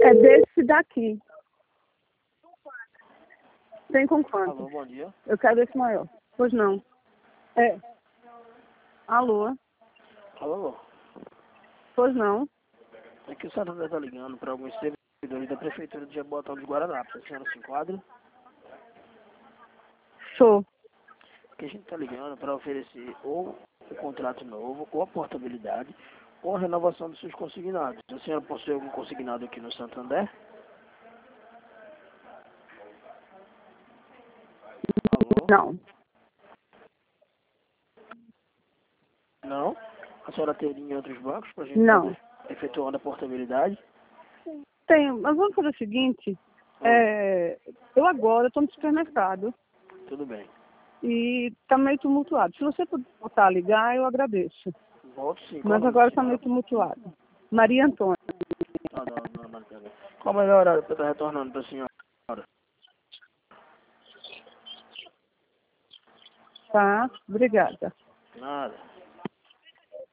É desse daqui. Tem com quanto? Alô, bom dia. Eu quero esse maior. Pois não. É. Alô? Alô, Pois não. é que o Santander está ligando para alguns servidores da Prefeitura de Jaboatão de Guararapes. A senhora se enquadra? Sou. Que a gente está ligando para oferecer ou um contrato novo, ou a portabilidade, ou a renovação dos seus consignados. A senhora possui algum consignado aqui no Santander? Alô? Não. Não? A senhora teria em outros bancos para a gente Não. poder efetuando a portabilidade? Tenho. Mas vamos fazer o seguinte. Eu agora estou no supermercado Tudo bem. e está meio tumultuado. Se você puder voltar a ligar, eu agradeço. Volto sim. Mas agora está meio tumultuado. Maria Antônia. Ah, não, Marcelo. Qual o melhor horário para estar retornando para a senhora? Tá? Obrigada. Nada.